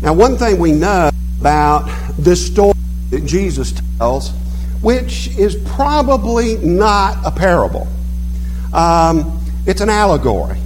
Now, one thing we know about this story that Jesus tells, which is probably not a parable. It's an allegory.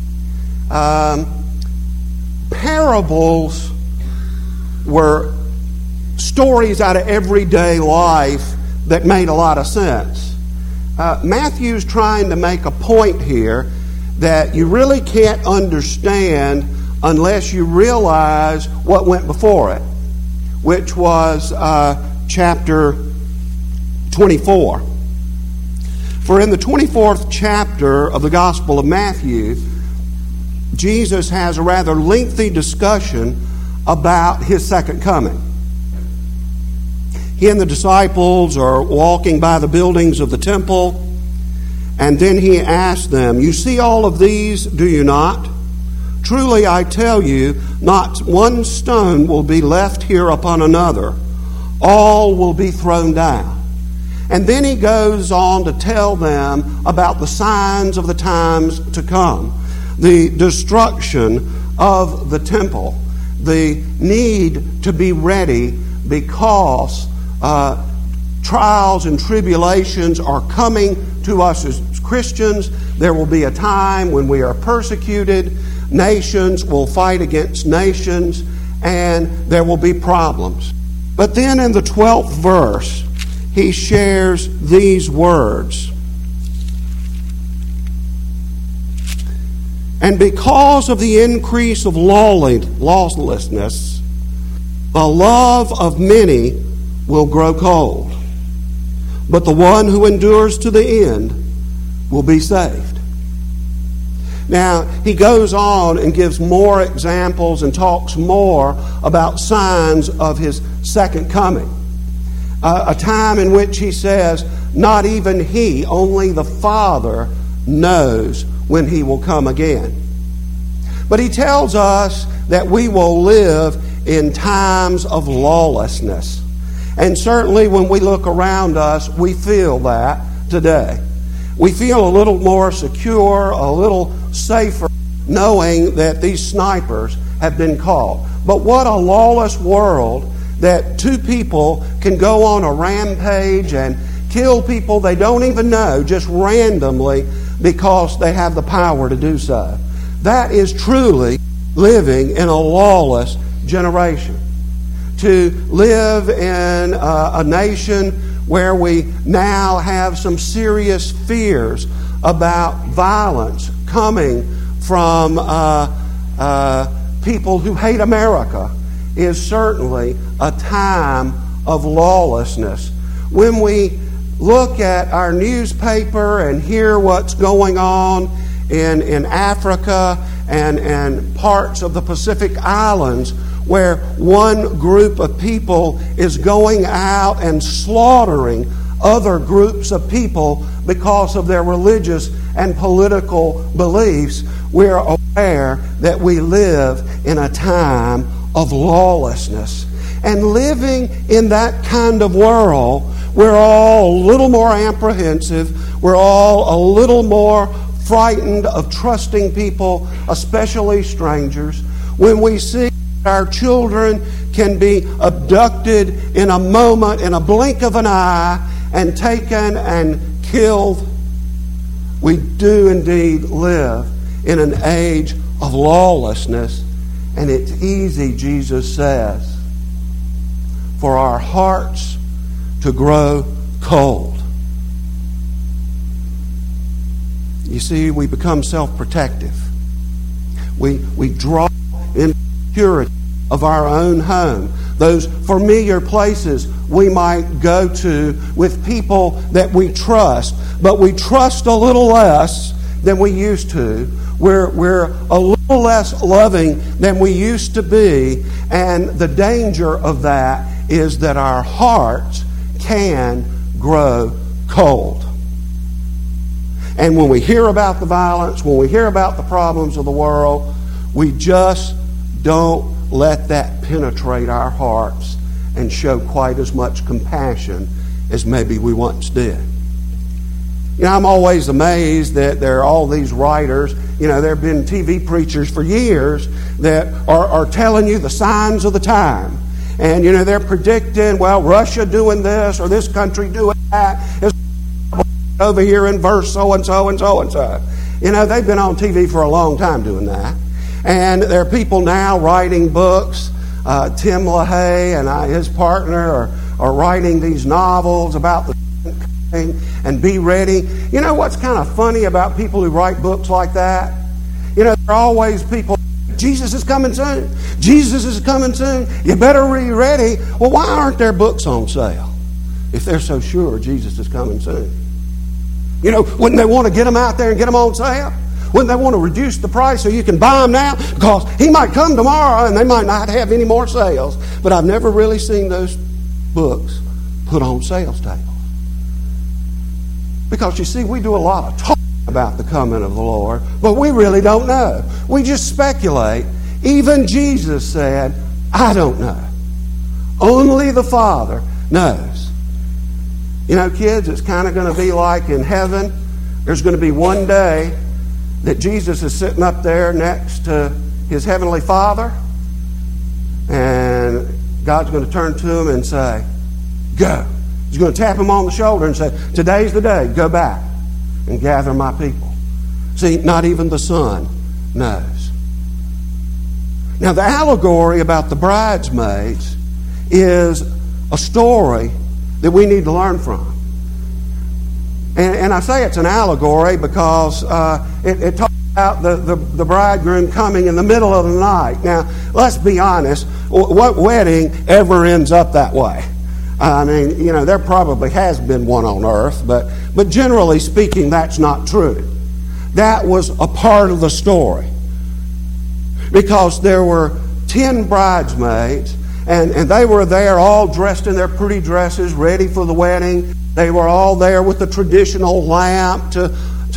Parables were stories out of everyday life that made a lot of sense. Matthew's trying to make a point here that you really can't understand unless you realize what went before it, which was chapter 24. For in the 24th chapter of the Gospel of Matthew, Jesus has a rather lengthy discussion about his second coming. He and the disciples are walking by the buildings of the temple, and then he asks them, "You see all of these, do you not? Truly I tell you, not one stone will be left here upon another. All will be thrown down." And then he goes on to tell them about the signs of the times to come, the destruction of the temple, the need to be ready because trials and tribulations are coming to us as Christians. There will be a time when we are persecuted. Nations will fight against nations, and there will be problems. But then in the 12th verse, he shares these words. "And because of the increase of lawlessness, the love of many will grow cold. But the one who endures to the end will be saved." Now, he goes on and gives more examples and talks more about signs of his second coming. A time in which he says, not even he, only the Father knows when he will come again. But he tells us that we will live in times of lawlessness. And certainly when we look around us, we feel that today. We feel a little more secure, a little safer, knowing that these snipers have been caught. But what a lawless world that two people can go on a rampage and kill people they don't even know just randomly because they have the power to do so. That is truly living in a lawless generation. To live in a nation where we now have some serious fears about violence coming from people who hate America is certainly a time of lawlessness. When we look at our newspaper and hear what's going on in Africa and parts of the Pacific Islands, where one group of people is going out and slaughtering other groups of people because of their religious and political beliefs, we're aware that we live in a time of lawlessness. And living in that kind of world, we're all a little more apprehensive. We're all a little more frightened of trusting people, especially strangers. When we see our children can be abducted in a moment, in a blink of an eye, and taken and killed, we do indeed live in an age of lawlessness. And it's easy, Jesus says, for our hearts to grow cold. You see, we become self-protective. We draw in purity of our own home, those familiar places we might go to with people that we trust, but we trust a little less than we used to. We're a little less loving than we used to be, and the danger of that is that our hearts can grow cold. And when we hear about the violence, when we hear about the problems of the world, we just don't let that penetrate our hearts and show quite as much compassion as maybe we once did. You know, I'm always amazed that there are all these writers there have been TV preachers for years that are telling you the signs of the time. And, they're predicting, well, Russia doing this or this country doing that is over here in verse so-and-so and so-and-so. They've been on TV for a long time doing that. And there are people now writing books. Tim LaHaye and his partner are writing these novels about the coming and be ready. What's kind of funny about people who write books like that? There are always people, Jesus is coming soon. Jesus is coming soon. You better be ready. Well, why aren't there books on sale if they're so sure Jesus is coming soon? Wouldn't they want to get them out there and get them on sale? Wouldn't they want to reduce the price so you can buy them now? Because he might come tomorrow and they might not have any more sales. But I've never really seen those books put on sales tables. Because you see, we do a lot of talking about the coming of the Lord, but we really don't know. We just speculate. Even Jesus said, I don't know. Only the Father knows. Kids, it's kind of going to be like in heaven. There's going to be one day that Jesus is sitting up there next to his heavenly Father, and God's going to turn to him and say, go. He's going to tap him on the shoulder and say, today's the day, go back and gather my people. See, not even the Son knows. Now, the allegory about the bridesmaids is a story that we need to learn from. And I say it's an allegory because it talks about the bridegroom coming in the middle of the night. Now, let's be honest, what wedding ever ends up that way? I mean, there probably has been one on earth, but generally speaking, that's not true. That was a part of the story. Because there were 10 bridesmaids, and they were there all dressed in their pretty dresses, ready for the wedding. They were all there with the traditional lamp to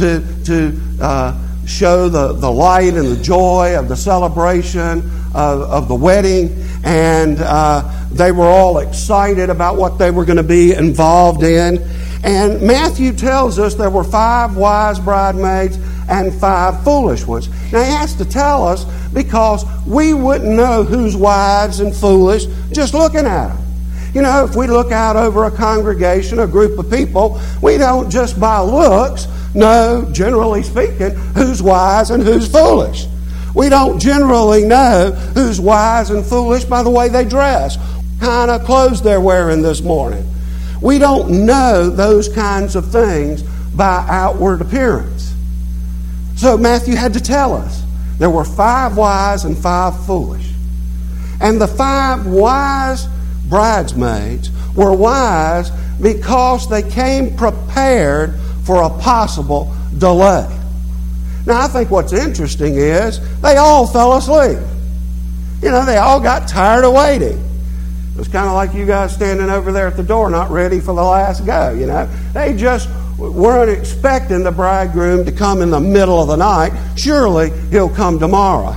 show the light and the joy of the celebration of the wedding. And they were all excited about what they were going to be involved in. And Matthew tells us there were 5 wise bridesmaids and 5 foolish ones. Now, he has to tell us because we wouldn't know who's wise and foolish just looking at them. If we look out over a congregation, a group of people, we don't just by looks know, generally speaking, who's wise and who's foolish. We don't generally know who's wise and foolish by the way they dress, what kind of clothes they're wearing this morning. We don't know those kinds of things by outward appearance. So Matthew had to tell us there were 5 wise and 5 foolish. And the 5 wise bridesmaids were wise because they came prepared for a possible delay. Now, I think what's interesting is they all fell asleep. They all got tired of waiting. It was kind of like you guys standing over there at the door not ready for the last go, They just weren't expecting the bridegroom to come in the middle of the night. Surely he'll come tomorrow.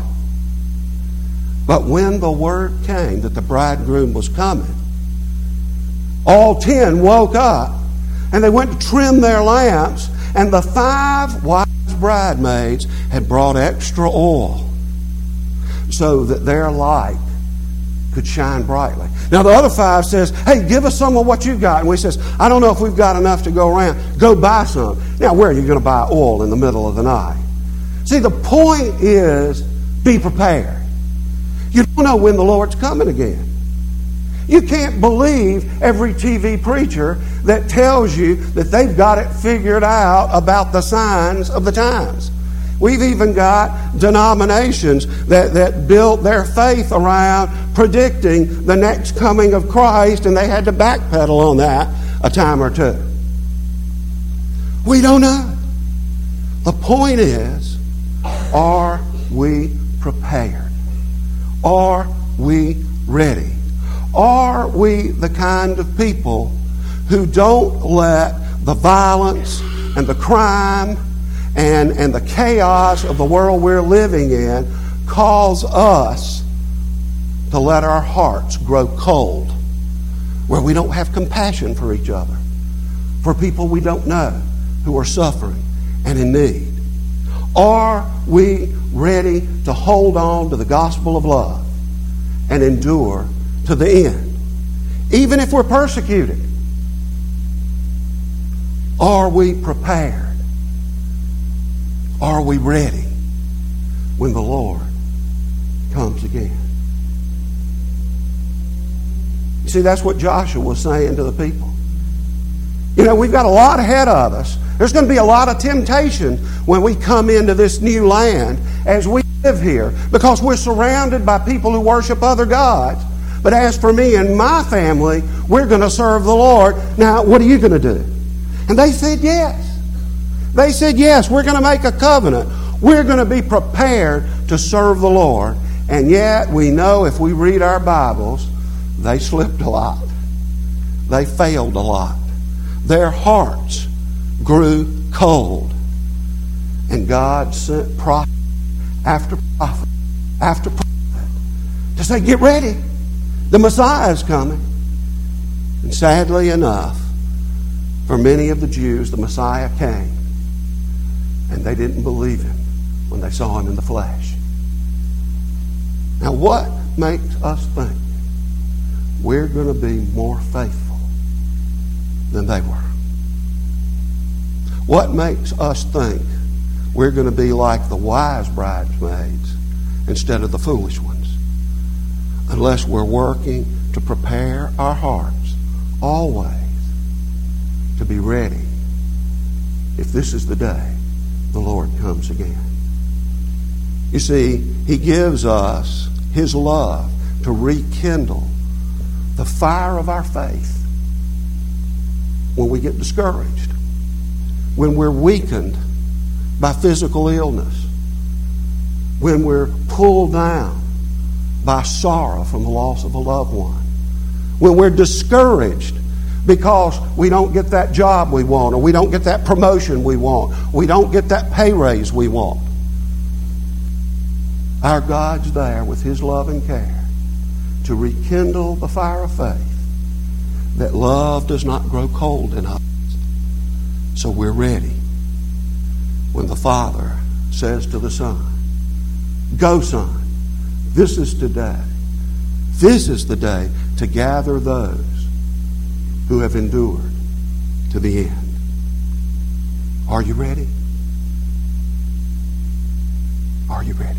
But when the word came that the bridegroom was coming, all 10 woke up and they went to trim their lamps, and the 5 wise bridesmaids had brought extra oil so that their light could shine brightly. Now the other 5 says, hey, give us some of what you've got. And we says, I don't know if we've got enough to go around. Go buy some. Now where are you going to buy oil in the middle of the night? See, the point is, be prepared. You don't know when the Lord's coming again. You can't believe every TV preacher that tells you that they've got it figured out about the signs of the times. We've even got denominations that built their faith around predicting the next coming of Christ, and they had to backpedal on that a time or two. We don't know. The point is, are we prepared? Are we ready? Are we the kind of people who don't let the violence and the crime and the chaos of the world we're living in cause us to let our hearts grow cold, where we don't have compassion for each other, for people we don't know who are suffering and in need? Are we ready to hold on to the gospel of love and endure to the end? Even if we're persecuted, are we prepared? Are we ready when the Lord comes again? You see, that's what Joshua was saying to the people. You know, we've got a lot ahead of us. There's going to be a lot of temptation when we come into this new land as we live here, because we're surrounded by people who worship other gods. But as for me and my family, we're going to serve the Lord. Now, what are you going to do? And they said yes. They said yes, we're going to make a covenant. We're going to be prepared to serve the Lord. And yet, we know if we read our Bibles, they slipped a lot. They failed a lot. Their hearts grew cold. And God sent prophet after prophet after prophet to say, get ready. The Messiah is coming. And sadly enough, for many of the Jews, the Messiah came. And they didn't believe him when they saw him in the flesh. Now, what makes us think we're going to be more faithful than they were? What makes us think we're going to be like the wise bridesmaids instead of the foolish ones? Unless we're working to prepare our hearts always to be ready if this is the day the Lord comes again. You see, He gives us His love to rekindle the fire of our faith when we get discouraged, when we're weakened by physical illness, when we're pulled down by sorrow from the loss of a loved one, when we're discouraged because we don't get that job we want, or we don't get that promotion we want, we don't get that pay raise we want. Our God's there with His love and care to rekindle the fire of faith, that love does not grow cold in us. So we're ready when the Father says to the Son, go, Son, this is today. This is the day to gather those who have endured to the end. Are you ready? Are you ready?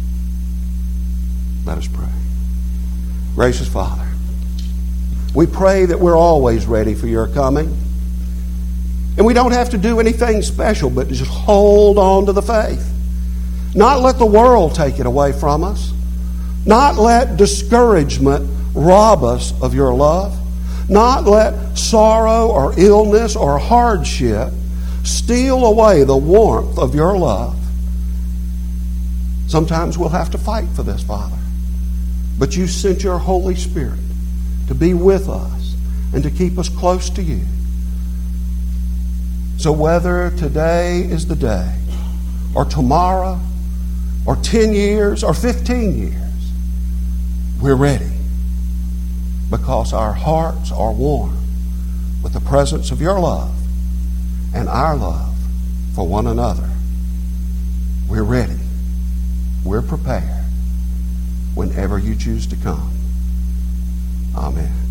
Let us pray. Gracious Father, we pray that we're always ready for your coming. And we don't have to do anything special, but just hold on to the faith. Not let the world take it away from us. Not let discouragement rob us of your love. Not let sorrow or illness or hardship steal away the warmth of your love. Sometimes we'll have to fight for this, Father. But you sent your Holy Spirit to be with us and to keep us close to you. So whether today is the day, or tomorrow, or 10 years, or 15 years, we're ready, because our hearts are warm with the presence of your love and our love for one another. We're ready. We're prepared whenever you choose to come. Amen.